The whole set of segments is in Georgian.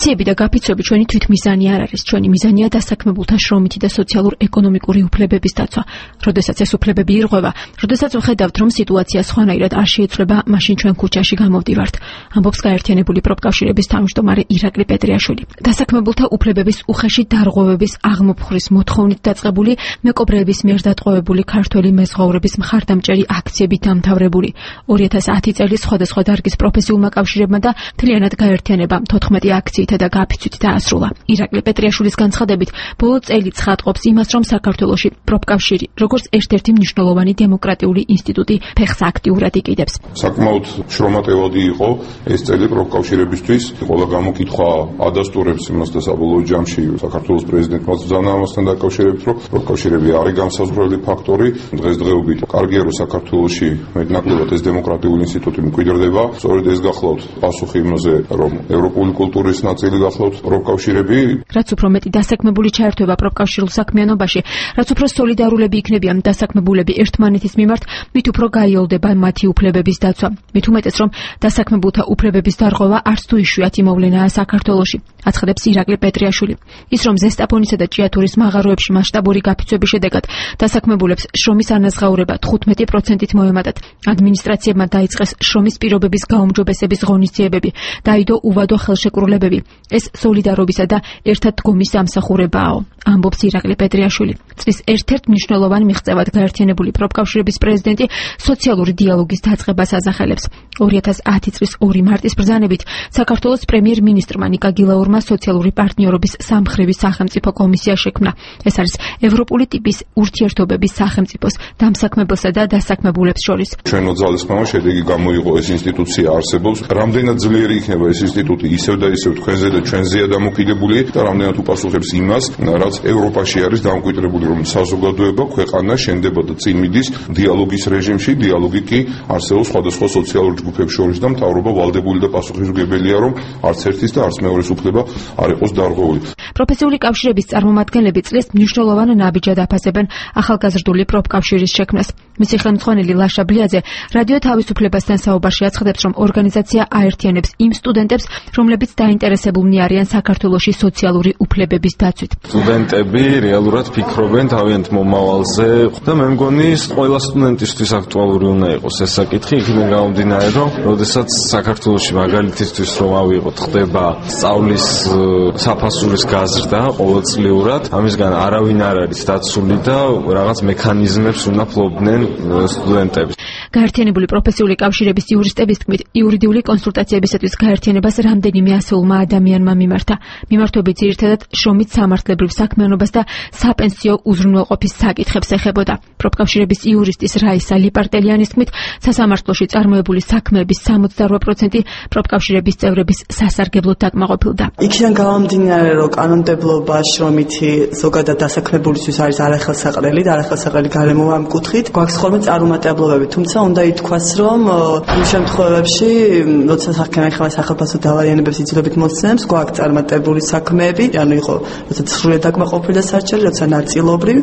აქციები და გაფიცვები ჩვენი თვითმიზანი არ არის. ჩვენი მიზანია დასაქმებულთა შრომითი და სოციალურ-ეკონომიკური უფლებების დაცვა. როდესაც ეს უფლებები ირღვევა, როდესაც ვხედავთ, რომ სიტუაცია სხვანაირად არ შეიცვლება, მაშინ ჩვენ ქუჩაში გამოვდივართ. ამბობს გაერთიანებული პროფკავშირების თავმჯდომარე ირაკლი პეტრიაშვილი. დასაქმებულთა უფლებების უხეში დარღვევების აღმოფხვრის მოთხოვნით დაწყებული, მეკობრეების მიერ დატყვევებული ქართველი მეზღვაურების მხარდამჭერი აქციებით დამთავრებული. 2010 წელი სხვადასხვა დარგის პროფესიულმა კავშირებმა და მთლიანად გაერთიანებამ 14 აქციითა და გაფიცვით დაასრულა. ირაკლი პეტრიაშვილის განცხადებით, ბოლო წელი ცხადყოფს იმას, რომ საქართველოში პროფკავშირი, როგორც ერთ-ერთი მნიშვნელოვანი დემოკრატიული ინსტიტუტი, ფეხს აქტიურად იკიდებს. საკმაოდ შრომატევადი იყო ეს წელი პროფკავშირებისთვის. ყველა გამოკითხვა ადასტურებს იმას და საბოლოო ჯამში საქართველოს პრეზიდენტმა ბრძანა ამასთან დაკავშირებით, რომ პროფკავშირები არის განსაზღვრელი ფაქტორი. დღესდღეობით კარგია, რომ საქართველოში მეტნაკლებად ეს დემოკრატიული ინსტიტუტი მკვიდრდება. სწორედ ეს გახლავთ პასუხი იმაზე, რომ ევროპული კულტურის ნაწილი გახლავთ პროფკავშირები. რაც უფრო მეტი დასაქმებული ჩაერთვება პროფკავშირულ საქმიანობაში, რაც უფრო სოლიდარულები იქნებიან დასაქმებულები ერთმანეთის მიმართ, მით უფრო გაიოლდება მათი უფლებების დაცვა. მით უმეტეს, რომ დასაქმებულთა უფლებების დარღვევა არც თუ იშვიათი მოვლენაა საქართველოში, აცხადებს ირაკლი პეტრიაშვილი. ის, რომ ზესტაფონისა და ჭიათურის მაღაროებში მასშტაბური გაფიცვების შედეგად დასაქმებულებს შრომის ანაზღაურება 15%-ით მოემატათ. ადმინისტრაციებმა დაიწყეს შრომის პირობების გაუმჯობესების ღონისძიებები, დაიდო უვადო ხელშეკრულებები. ეს სოლიდარობისა და ერთად დგომის დამსახურებაა, ამბობს ირაკლი პეტრიაშვილი. წლის ერთ-ერთ მნიშვნელოვან მიღწევად გაერთიანებული პროფკავშირების პრეზიდენტი სოციალური დიალოგის დაწყებას ასახელებს. 2010 წლის 2 მარტის ბრძანებით საქართველოს პრემიერ-მინისტრმა ნიკა გილაურმა სოციალური პარტნიორობის სამმხრივი სახელმწიფო კომისია შექმნა. ეს არის ევროპული ტიპის ურთიერთობების სახელმწიფოს დამსაქმებელსა და დასაქმებულებს შორის. ჩვენო ძალისხმევა შედეგი გამოიღო, ეს ინსტიტუცია არსებობს. რამდენად ძლიერი იქნება ეს ინსტიტუტი, ისევ და ისევ თქვენზე და ჩვენზეა დამოკიდებული და რამდენად უპასუხებს იმას, რაც ევროპაში არის დამკვიდრებული, რომ საზოგადოება, ქვეყანა შენდებოდა წინ მიდის დიალოგის რეჟიმში, დიალოგი კი არსებობს სხვადასხვა სოციალურ ჯგუფებს შორის და მთავრობა ვალდებული და პასუხისმგებელია, რომ არც ერთის და არც მეორეს უფლება არ იყოს დარღვეული. პროფესიული კავშირების წარმომადგენლები წლის მნიშვნელოვან ნაბიჯად აფასებენ ახალგაზრდული პროფკავშირის შექმნას. მისი ხელმძღვანელი ლაშა ბლიაძე რადიო თავისუფლებასთან საუბარში აცხადებს, რომ ორგანიზაცია აერთიანებს იმ სტუდენტებს, რომლებიც დაინტერესებულნი არიან საქართველოში სოციალური უფლებების დაცვით. სტუდენტები რეალურად ფიქრობენ თავიანთ მომავალზე და მე მგონი ყველა სტუდენტისთვის აქტუალური უნდა იყოს ეს საკითხი, იქიდან გამომდინარე, რომ როდესაც საქართველოში მაგალითისთვის რომ ავიღოთ, ხდება სწავლის საფასურის გაზრდა ყოველწლიურად, ამისგან არავინ არ არის დაცული და რაღაც მექანიზმებს უნდა ფლობდნენ სტუდენტები. გაერთიანებული პროფესიული კავშირების იურისტების თქმით, იურიდიული კონსულტაციებისათვის გაერთიანებას რამდენიმე ასეულმა ადამიანმა მიმართა. მიმართვები ძირითადად შრომით სამართლებრივ საქმიანობას და საპენსიო უზრუნველყოფის საკითხებს ეხებოდა. პროფკავშირების იურისტის რაისა ლიპარტელიანის თქმით, სასამართლოში წარმოებული საქმეების 68% პროფკავშირების წევრების სასარგებლოდ დაკმაყოფილდა. იქიდან გამომდინარე, რომ კანონმდებლობა შრომითი ზოგადად დასაქმებულისთვის არის არახელსაყრელი და არახელსაყრელი გარემოა ამ კუთხით, გვაქვს ხოლმე წარუმატებლობები, თუმცა უნდა ითქვას, რომ იმ შემთხვევებში, როცა საქმიანი სახელმწიფო დავარიანებებს იძლებით მოსცემს, გვაქვს წარმატებული საქმეები, ანუ იყო როცა სრულად დაკმაყოფილი და საჭირო, როცა ნაწილობრივ.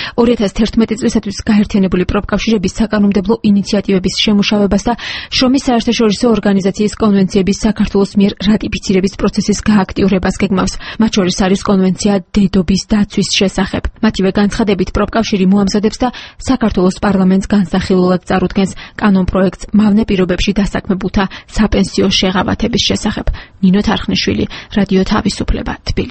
2011 წლისათვის გაერთიანებული პროფკავშირების საკანონმდებლო ინიციატივების შემუშავებას და შრომის საერთაშორისო ორგანიზაციის კონვენციების საქართველოს მიერ რატიფიცირების პროცესის გააქტიურებას გეგმავს. მათ შორის არის კონვენცია დედობის დაცვის შესახებ. მათივე განცხადებით, პროფკავშირი მოამზადებს და საქართველოს პარლამენტს განსახილველად წარუდგენს კანონპროექტს მავნე პირობებში დასაქმებულთა საპენსიო შეღავათების შესახებ. ნინო თარხნიშვილი, რადიო თავისუფლება, თბილისი.